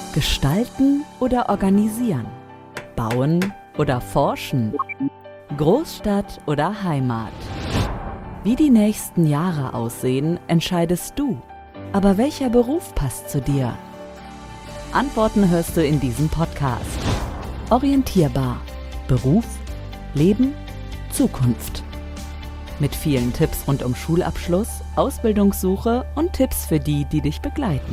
Gestalten oder organisieren? Bauen oder forschen? Großstadt oder Heimat? Wie die nächsten Jahre aussehen, entscheidest du. Aber welcher Beruf passt zu dir? Antworten hörst du in diesem Podcast. Orientierbar. Beruf, Leben, Zukunft. Mit vielen Tipps rund um Schulabschluss, Ausbildungssuche und Tipps für die, die dich begleiten.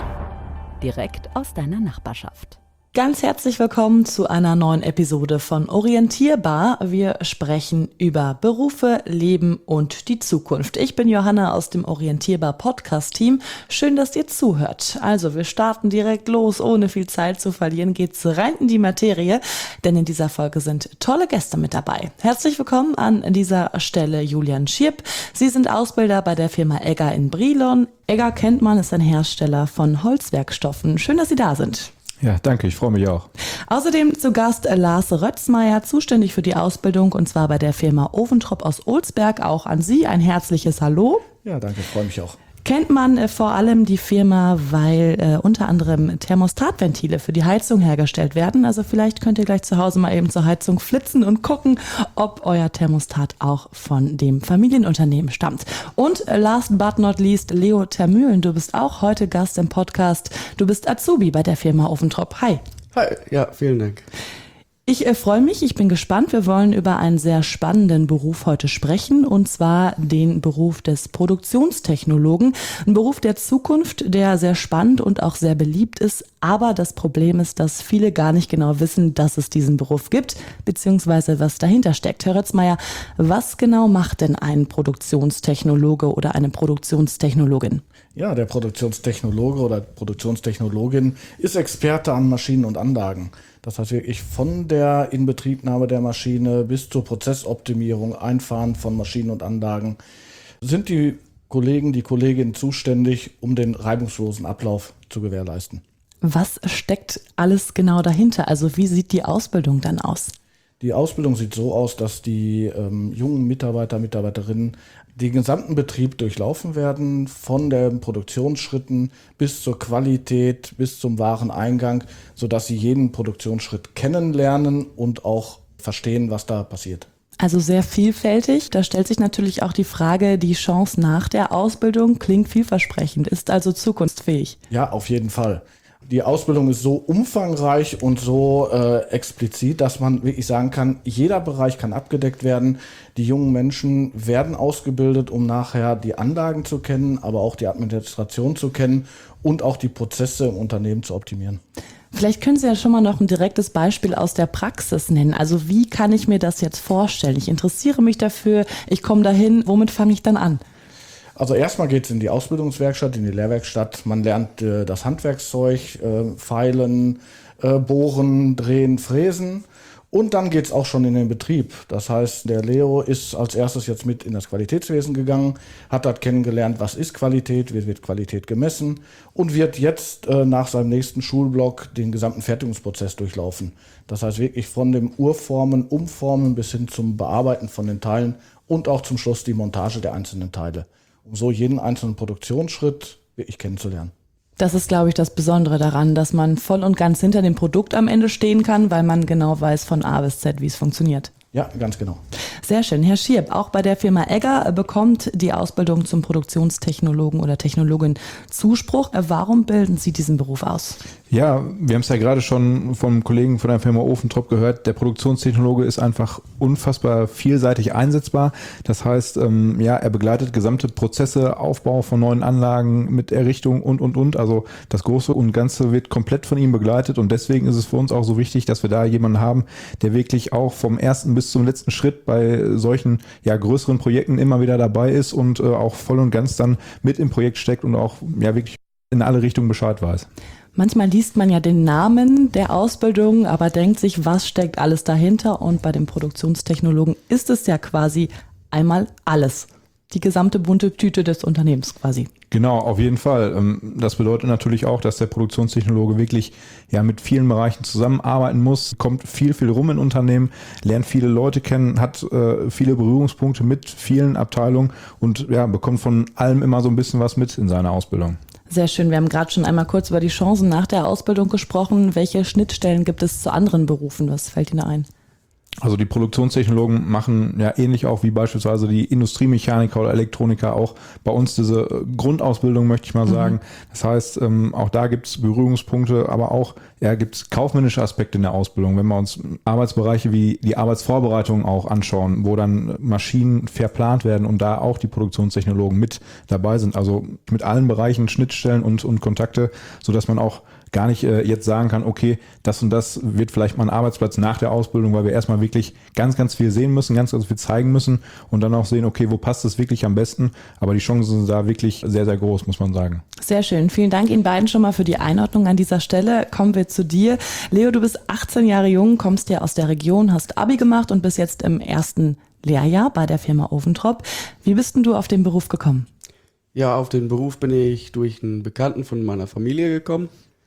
Direkt aus deiner Nachbarschaft. Ganz herzlich willkommen zu einer neuen Episode von Orientierbar. Wir sprechen über Berufe, Leben und die Zukunft. Ich bin Johanna aus dem Orientierbar Podcast-Team. Schön, dass ihr zuhört. Also, wir starten direkt los. Ohne viel Zeit zu verlieren, geht's rein in die Materie, denn in dieser Folge sind tolle Gäste mit dabei. Herzlich willkommen an dieser Stelle Julian Schirp. Sie sind Ausbilder bei der Firma Egger in Brilon. Egger kennt man, ist ein Hersteller von Holzwerkstoffen. Schön, dass Sie da sind. Ja, danke, ich freue mich auch. Außerdem zu Gast Lars Rötzmeier, zuständig für die Ausbildung und zwar bei der Firma Oventrop aus Olsberg. Auch an Sie ein herzliches Hallo. Ja, danke, ich freue mich auch. Kennt man vor allem die Firma, weil unter anderem Thermostatventile für die Heizung hergestellt werden. Also vielleicht könnt ihr gleich zu Hause mal eben zur Heizung flitzen und gucken, ob euer Thermostat auch von dem Familienunternehmen stammt. Und last but not least, Leo Termühlen, du bist auch heute Gast im Podcast. Du bist Azubi bei der Firma Oventrop. Hi. Hi, ja, vielen Dank. Ich freue mich, ich bin gespannt. Wir wollen über einen sehr spannenden Beruf heute sprechen, und zwar den Beruf des Produktionstechnologen. Ein Beruf der Zukunft, der sehr spannend und auch sehr beliebt ist. Aber das Problem ist, dass viele gar nicht genau wissen, dass es diesen Beruf gibt, beziehungsweise was dahinter steckt. Herr Rötzmeier, was genau macht denn ein Produktionstechnologe oder eine Produktionstechnologin? Ja, der Produktionstechnologe oder Produktionstechnologin ist Experte an Maschinen und Anlagen. Das heißt wirklich von der Inbetriebnahme der Maschine bis zur Prozessoptimierung, Einfahren von Maschinen und Anlagen sind die Kollegen, die Kolleginnen zuständig, um den reibungslosen Ablauf zu gewährleisten. Was steckt alles genau dahinter? Also wie sieht die Ausbildung dann aus? Die Ausbildung sieht so aus, dass die jungen Mitarbeiter, Mitarbeiterinnen den gesamten Betrieb durchlaufen werden, von den Produktionsschritten bis zur Qualität, bis zum Wareneingang, sodass sie jeden Produktionsschritt kennenlernen und auch verstehen, was da passiert. Also sehr vielfältig. Da stellt sich natürlich auch die Frage, die Chance nach der Ausbildung klingt vielversprechend, ist also zukunftsfähig. Ja, auf jeden Fall. Die Ausbildung ist so umfangreich und so explizit, dass man wirklich sagen kann, jeder Bereich kann abgedeckt werden. Die jungen Menschen werden ausgebildet, um nachher die Anlagen zu kennen, aber auch die Administration zu kennen und auch die Prozesse im Unternehmen zu optimieren. Vielleicht können Sie ja schon mal noch ein direktes Beispiel aus der Praxis nennen. Also wie kann ich mir das jetzt vorstellen? Ich interessiere mich dafür, ich komme dahin, womit fange ich dann an? Also erstmal geht es in die Ausbildungswerkstatt, in die Lehrwerkstatt. Man lernt das Handwerkszeug, feilen, bohren, drehen, fräsen. Und dann geht es auch schon in den Betrieb. Das heißt, der Leo ist als erstes jetzt mit in das Qualitätswesen gegangen, hat dort kennengelernt, was ist Qualität, wie wird Qualität gemessen und wird jetzt nach seinem nächsten Schulblock den gesamten Fertigungsprozess durchlaufen. Das heißt wirklich von dem Urformen, Umformen bis hin zum Bearbeiten von den Teilen und auch zum Schluss die Montage der einzelnen Teile, um so jeden einzelnen Produktionsschritt wirklich kennenzulernen. Das ist, glaube ich, das Besondere daran, dass man voll und ganz hinter dem Produkt am Ende stehen kann, weil man genau weiß von A bis Z, wie es funktioniert. Ja, ganz genau. Sehr schön. Herr Schirp, auch bei der Firma Egger bekommt die Ausbildung zum Produktionstechnologen oder Technologin Zuspruch. Warum bilden Sie diesen Beruf aus? Ja, wir haben es ja gerade schon vom Kollegen von der Firma Oventrop gehört. Der Produktionstechnologe ist einfach unfassbar vielseitig einsetzbar. Das heißt, er begleitet gesamte Prozesse, Aufbau von neuen Anlagen mit Errichtung und. Also das Große und Ganze wird komplett von ihm begleitet und deswegen ist es für uns auch so wichtig, dass wir da jemanden haben, der wirklich auch vom ersten bis zum letzten Schritt bei solchen größeren Projekten immer wieder dabei ist und auch voll und ganz dann mit im Projekt steckt und auch wirklich in alle Richtungen Bescheid weiß. Manchmal liest man ja den Namen der Ausbildung, aber denkt sich, was steckt alles dahinter? Und bei dem Produktionstechnologen ist es ja quasi einmal alles. Die gesamte bunte Tüte des Unternehmens quasi. Genau, auf jeden Fall. Das bedeutet natürlich auch, dass der Produktionstechnologe wirklich mit vielen Bereichen zusammenarbeiten muss, kommt viel rum in Unternehmen, lernt viele Leute kennen, hat viele Berührungspunkte mit vielen Abteilungen und bekommt von allem immer so ein bisschen was mit in seiner Ausbildung. Sehr schön. Wir haben gerade schon einmal kurz über die Chancen nach der Ausbildung gesprochen. Welche Schnittstellen gibt es zu anderen Berufen? Was fällt Ihnen ein? Also die Produktionstechnologen machen ja ähnlich auch wie beispielsweise die Industriemechaniker oder Elektroniker auch bei uns diese Grundausbildung, möchte ich mal sagen. Das heißt, auch da gibt es Berührungspunkte, aber auch gibt es kaufmännische Aspekte in der Ausbildung. Wenn wir uns Arbeitsbereiche wie die Arbeitsvorbereitung auch anschauen, wo dann Maschinen verplant werden und da auch die Produktionstechnologen mit dabei sind. Also mit allen Bereichen Schnittstellen und Kontakte, sodass man auch gar nicht jetzt sagen kann, okay, das und das wird vielleicht mal ein Arbeitsplatz nach der Ausbildung, weil wir erstmal wirklich ganz, ganz viel sehen müssen, ganz, ganz viel zeigen müssen und dann auch sehen, okay, wo passt es wirklich am besten? Aber die Chancen sind da wirklich sehr, sehr groß, muss man sagen. Sehr schön. Vielen Dank Ihnen beiden schon mal für die Einordnung an dieser Stelle. Kommen wir zu dir. Leo, du bist 18 Jahre jung, kommst ja aus der Region, hast Abi gemacht und bist jetzt im ersten Lehrjahr bei der Firma Ofentrop. Wie bist denn du auf den Beruf gekommen? Ja, auf den Beruf bin ich durch einen Bekannten von meiner Familie gekommen.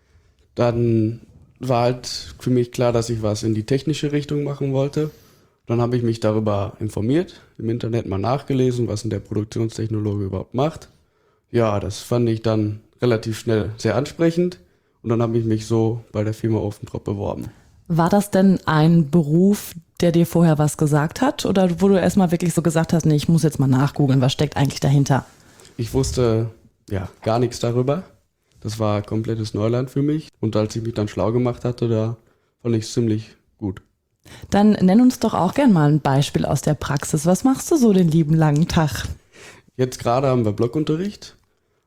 Dann war halt für mich klar, dass ich was in die technische Richtung machen wollte. Dann habe ich mich darüber informiert, im Internet mal nachgelesen, was denn der Produktionstechnologe überhaupt macht. Ja, das fand ich dann relativ schnell sehr ansprechend und dann habe ich mich so bei der Firma Ofentrop beworben. War das denn ein Beruf, der dir vorher was gesagt hat oder wo du erstmal wirklich so gesagt hast, nee, ich muss jetzt mal nachgoogeln, was steckt eigentlich dahinter? Ich wusste ja gar nichts darüber. Das war komplettes Neuland für mich. Und als ich mich dann schlau gemacht hatte, da fand ich es ziemlich gut. Dann nenn uns doch auch gern mal ein Beispiel aus der Praxis. Was machst du so den lieben langen Tag? Jetzt gerade haben wir Blockunterricht.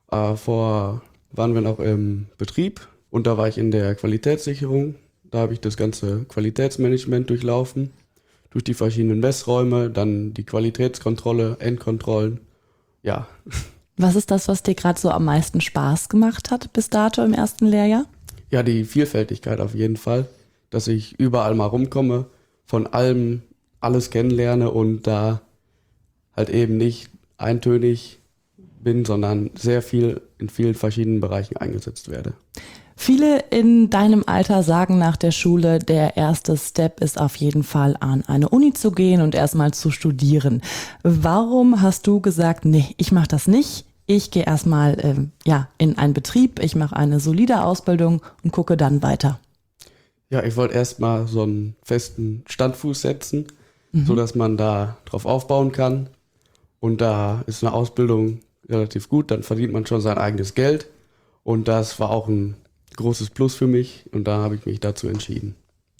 Vorher waren wir noch im Betrieb und da war ich in der Qualitätssicherung. Da habe ich das ganze Qualitätsmanagement durchlaufen. Durch die verschiedenen Messräume, dann die Qualitätskontrolle, Endkontrollen. Ja. Was ist das, was dir gerade so am meisten Spaß gemacht hat bis dato im ersten Lehrjahr? Ja, die Vielfältigkeit auf jeden Fall, dass ich überall mal rumkomme, von allem alles kennenlerne und da halt eben nicht eintönig bin, sondern sehr viel in vielen verschiedenen Bereichen eingesetzt werde. Viele in deinem Alter sagen nach der Schule, der erste Step ist auf jeden Fall an eine Uni zu gehen und erstmal zu studieren. Warum hast du gesagt, nee, ich mache das nicht? Ich gehe erstmal in einen Betrieb, ich mache eine solide Ausbildung und gucke dann weiter. Ja, ich wollte erstmal so einen festen Standfuß setzen, sodass man da drauf aufbauen kann. Und da ist eine Ausbildung relativ gut, dann verdient man schon sein eigenes Geld. Und das war auch ein großes Plus für mich und da habe ich mich dazu entschieden.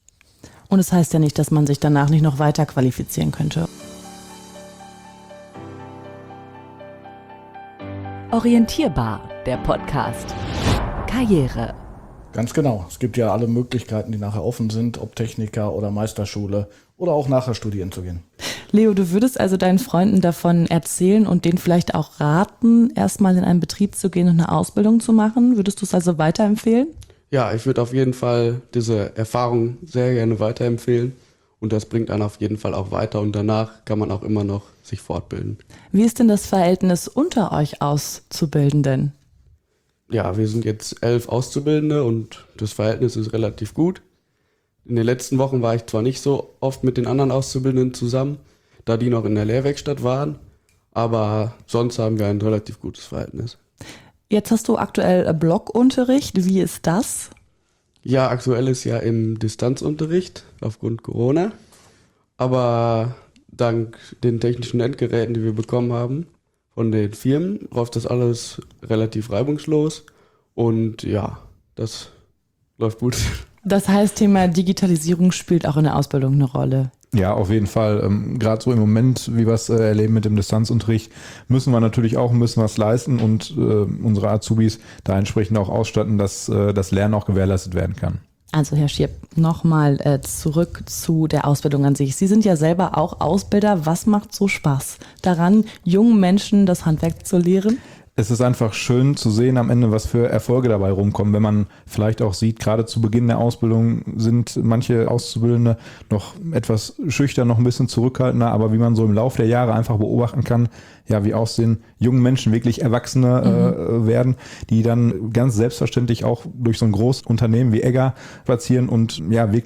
Und es heißt ja nicht, dass man sich danach nicht noch weiter qualifizieren könnte. Orientierbar, der Podcast. Karriere. Ganz genau. Es gibt ja alle Möglichkeiten, die nachher offen sind, ob Techniker oder Meisterschule oder auch nachher studieren zu gehen. Leo, du würdest also deinen Freunden davon erzählen und denen vielleicht auch raten, erstmal in einen Betrieb zu gehen und eine Ausbildung zu machen? Würdest du es also weiterempfehlen? Ja, ich würde auf jeden Fall diese Erfahrung sehr gerne weiterempfehlen und das bringt einen auf jeden Fall auch weiter und danach kann man auch immer noch sich fortbilden. Wie ist denn das Verhältnis unter euch Auszubildenden? Ja, wir sind jetzt 11 Auszubildende und das Verhältnis ist relativ gut. In den letzten Wochen war ich zwar nicht so oft mit den anderen Auszubildenden zusammen, da die noch in der Lehrwerkstatt waren, aber sonst haben wir ein relativ gutes Verhältnis. Jetzt hast du aktuell Blockunterricht. Wie ist das? Ja, aktuell ist ja im Distanzunterricht aufgrund Corona, aber dank den technischen Endgeräten, die wir bekommen haben von den Firmen, läuft das alles relativ reibungslos und ja, das läuft gut. Das heißt, Thema Digitalisierung spielt auch in der Ausbildung eine Rolle. Ja, auf jeden Fall. Gerade so im Moment, wie wir es erleben mit dem Distanzunterricht, müssen wir natürlich auch ein bisschen was leisten und unsere Azubis da entsprechend auch ausstatten, dass das Lernen auch gewährleistet werden kann. Also Herr Schirp, nochmal zurück zu der Ausbildung an sich. Sie sind ja selber auch Ausbilder. Was macht so Spaß daran, jungen Menschen das Handwerk zu lehren? Es ist einfach schön zu sehen am Ende, was für Erfolge dabei rumkommen. Wenn man vielleicht auch sieht, gerade zu Beginn der Ausbildung sind manche Auszubildende noch etwas schüchtern, noch ein bisschen zurückhaltender, aber wie man so im Laufe der Jahre einfach beobachten kann, ja, wie aus den jungen Menschen wirklich Erwachsene werden, die dann ganz selbstverständlich auch durch so ein Großunternehmen wie Egger platzieren und ja, wirklich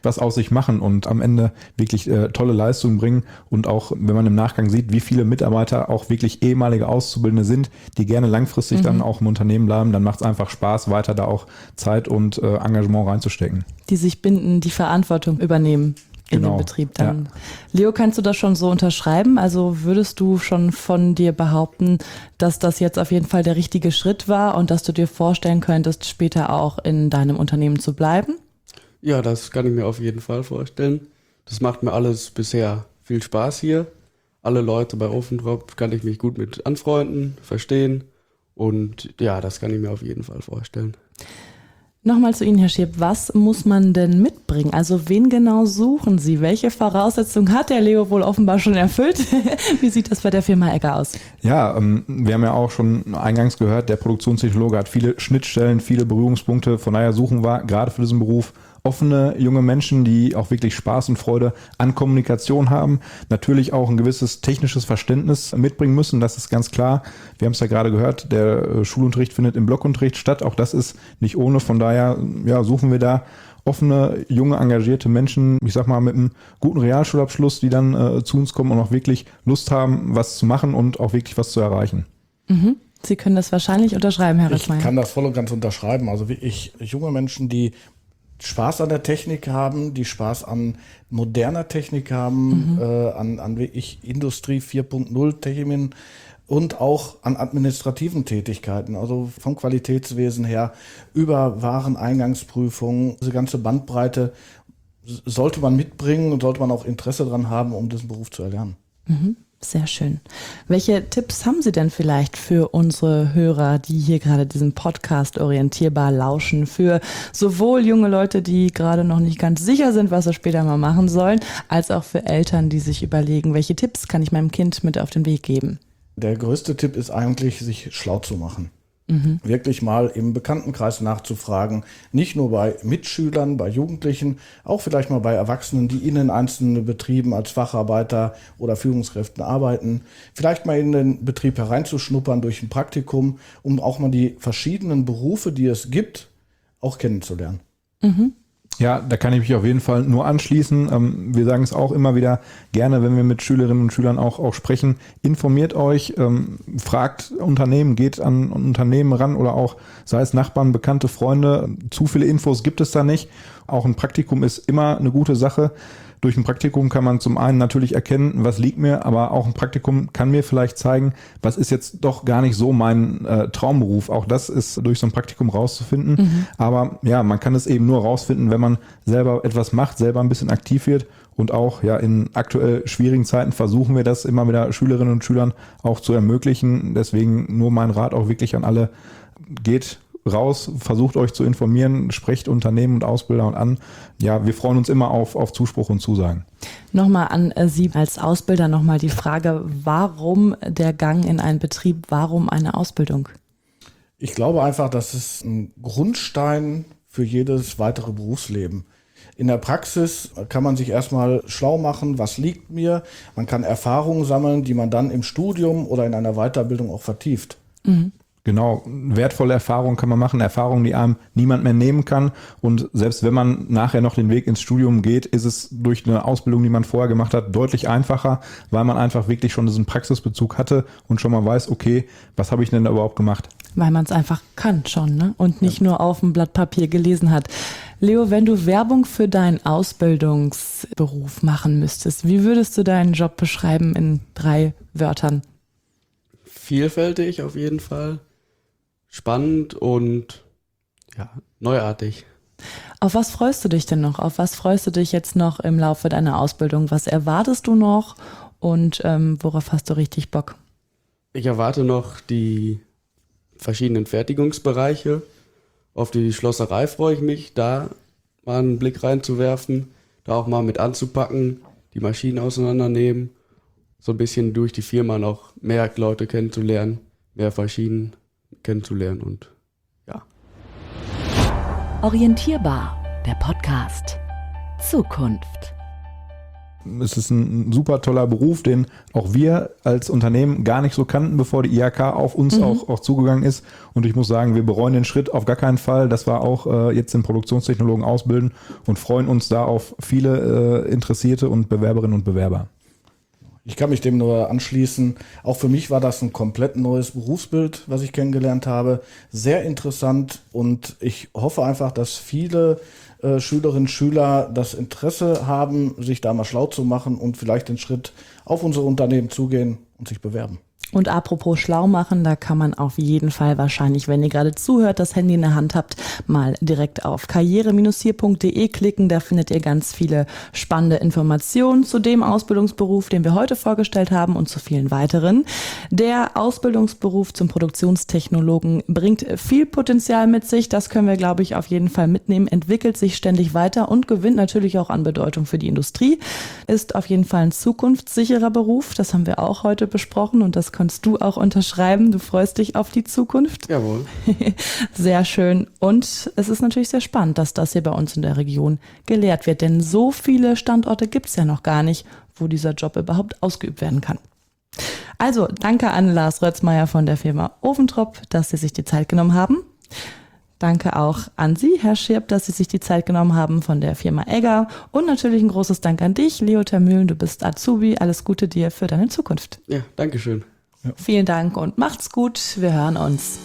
was aus sich machen und am Ende wirklich tolle Leistungen bringen. Und auch, wenn man im Nachgang sieht, wie viele Mitarbeiter auch wirklich ehemalige Auszubildende sind, die gerne langfristig dann auch im Unternehmen bleiben, dann macht es einfach Spaß, weiter da auch Zeit und Engagement reinzustecken. Die sich binden, die Verantwortung übernehmen in Genau, dem Betrieb dann. ja. Leo, kannst du das schon so unterschreiben? Also würdest du schon von dir behaupten, dass das jetzt auf jeden Fall der richtige Schritt war und dass du dir vorstellen könntest, später auch in deinem Unternehmen zu bleiben? Ja, das kann ich mir auf jeden Fall vorstellen. Das macht mir alles bisher viel Spaß hier. Alle Leute bei Ofentrop kann ich mich gut mit anfreunden, verstehen. Und ja, das kann ich mir auf jeden Fall vorstellen. Nochmal zu Ihnen, Herr Schirp, was muss man denn mitbringen? Also wen genau suchen Sie? Welche Voraussetzungen hat der Leo wohl offenbar schon erfüllt? Wie sieht das bei der Firma Egger aus? Ja, wir haben ja auch schon eingangs gehört, der Produktionstechnologe hat viele Schnittstellen, viele Berührungspunkte. Von daher suchen wir gerade für diesen Beruf offene junge Menschen, die auch wirklich Spaß und Freude an Kommunikation haben, natürlich auch ein gewisses technisches Verständnis mitbringen müssen, das ist ganz klar. Wir haben es ja gerade gehört, der Schulunterricht findet im Blockunterricht statt, auch das ist nicht ohne, von daher suchen wir da offene, junge, engagierte Menschen, ich sag mal mit einem guten Realschulabschluss, die dann zu uns kommen und auch wirklich Lust haben, was zu machen und auch wirklich was zu erreichen. Mhm. Sie können das wahrscheinlich unterschreiben, Herr Ich Rittmeier. kann das voll und ganz unterschreiben. Also wirklich junge Menschen, die Spaß an der Technik haben, die Spaß an moderner Technik haben, an wirklich Industrie 4.0 Themen und auch an administrativen Tätigkeiten, also vom Qualitätswesen her über Wareneingangsprüfungen, diese ganze Bandbreite sollte man mitbringen und sollte man auch Interesse daran haben, um diesen Beruf zu erlernen. Sehr schön. Welche Tipps haben Sie denn vielleicht für unsere Hörer, die hier gerade diesen Podcast orientierbar lauschen, für sowohl junge Leute, die gerade noch nicht ganz sicher sind, was sie später mal machen sollen, als auch für Eltern, die sich überlegen, welche Tipps kann ich meinem Kind mit auf den Weg geben? Der größte Tipp ist eigentlich, sich schlau zu machen. Wirklich mal im Bekanntenkreis nachzufragen, nicht nur bei Mitschülern, bei Jugendlichen, auch vielleicht mal bei Erwachsenen, die in den einzelnen Betrieben als Facharbeiter oder Führungskräften arbeiten, vielleicht mal in den Betrieb hereinzuschnuppern durch ein Praktikum, um auch mal die verschiedenen Berufe, die es gibt, auch kennenzulernen. Ja, da kann ich mich auf jeden Fall nur anschließen. Wir sagen es auch immer wieder gerne, wenn wir mit Schülerinnen und Schülern auch sprechen. Informiert euch, fragt Unternehmen, geht an Unternehmen ran oder auch, sei es Nachbarn, bekannte Freunde. Zu viele Infos gibt es da nicht. Auch ein Praktikum ist immer eine gute Sache. Durch ein Praktikum kann man zum einen natürlich erkennen, was liegt mir, aber auch ein Praktikum kann mir vielleicht zeigen, was ist jetzt doch gar nicht so mein Traumberuf. Auch das ist durch so ein Praktikum rauszufinden. Aber ja, man kann es eben nur rausfinden, wenn man selber etwas macht, selber ein bisschen aktiv wird. Und auch in aktuell schwierigen Zeiten versuchen wir das immer wieder Schülerinnen und Schülern auch zu ermöglichen. Deswegen nur mein Rat auch wirklich an alle, geht raus, versucht euch zu informieren, sprecht Unternehmen und Ausbilder und an. Ja, wir freuen uns immer auf Zuspruch und Zusagen. Nochmal an Sie als Ausbilder nochmal die Frage, warum der Gang in einen Betrieb, warum eine Ausbildung? Ich glaube einfach, das ist ein Grundstein für jedes weitere Berufsleben. In der Praxis kann man sich erstmal schlau machen, was liegt mir. Man kann Erfahrungen sammeln, die man dann im Studium oder in einer Weiterbildung auch vertieft. Genau, wertvolle Erfahrungen kann man machen, Erfahrungen, die einem niemand mehr nehmen kann. Und selbst wenn man nachher noch den Weg ins Studium geht, ist es durch eine Ausbildung, die man vorher gemacht hat, deutlich einfacher, weil man einfach wirklich schon diesen Praxisbezug hatte und schon mal weiß, okay, was habe ich denn da überhaupt gemacht? Weil man es einfach kann schon, ne? Und nicht nur auf dem Blatt Papier gelesen hat. Leo, wenn du Werbung für deinen Ausbildungsberuf machen müsstest, wie würdest du deinen Job beschreiben in 3 Wörtern? Vielfältig auf jeden Fall. Spannend und neuartig. Auf was freust du dich denn noch? Auf was freust du dich jetzt noch im Laufe deiner Ausbildung? Was erwartest du noch und worauf hast du richtig Bock? Ich erwarte noch die verschiedenen Fertigungsbereiche. Auf die Schlosserei freue ich mich, da mal einen Blick reinzuwerfen, da auch mal mit anzupacken, die Maschinen auseinandernehmen, so ein bisschen durch die Firma noch mehr Leute kennenzulernen, mehr Maschinen kennenzulernen und ja. Orientierbar, der Podcast. Zukunft. es ist ein super toller Beruf, den auch wir als Unternehmen gar nicht so kannten, bevor die IHK auf uns auch zugegangen ist. Und ich muss sagen, wir bereuen den Schritt auf gar keinen Fall, dass wir auch jetzt den Produktionstechnologen ausbilden und freuen uns da auf viele Interessierte und Bewerberinnen und Bewerber. Ich kann mich dem nur anschließen. Auch für mich war das ein komplett neues Berufsbild, was ich kennengelernt habe. Sehr interessant und ich hoffe einfach, dass viele Schülerinnen und Schüler das Interesse haben, sich da mal schlau zu machen und vielleicht den Schritt auf unsere Unternehmen zugehen und sich bewerben. Und apropos schlau machen, da kann man auf jeden Fall wahrscheinlich, wenn ihr gerade zuhört, das Handy in der Hand habt, mal direkt auf karriere-hier.de klicken. Da findet ihr ganz viele spannende Informationen zu dem Ausbildungsberuf, den wir heute vorgestellt haben und zu vielen weiteren. Der Ausbildungsberuf zum Produktionstechnologen bringt viel Potenzial mit sich. Das können wir, glaube ich, auf jeden Fall mitnehmen, entwickelt sich ständig weiter und gewinnt natürlich auch an Bedeutung für die Industrie. Ist auf jeden Fall ein zukunftssicherer Beruf. Das haben wir auch heute besprochen und das kannst du auch unterschreiben. Du freust dich auf die Zukunft. Jawohl. Sehr schön. Und es ist natürlich sehr spannend, dass das hier bei uns in der Region gelehrt wird. Denn so viele Standorte gibt es ja noch gar nicht, wo dieser Job überhaupt ausgeübt werden kann. Also, danke an Lars Rötzmeier von der Firma Oventrop, dass Sie sich die Zeit genommen haben. Danke auch an Sie, Herr Schirp, dass Sie sich die Zeit genommen haben von der Firma Egger. Und natürlich ein großes Dank an dich, Leo Termühlen. Du bist Azubi. Alles Gute dir für deine Zukunft. Ja, danke schön. Ja. Vielen Dank und macht's gut. Wir hören uns.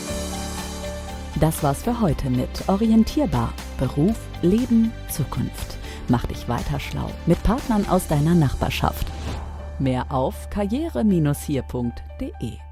Das war's für heute mit Orientierbar. Beruf, Leben, Zukunft. Mach dich weiter schlau mit Partnern aus deiner Nachbarschaft. Mehr auf karriere-hier.de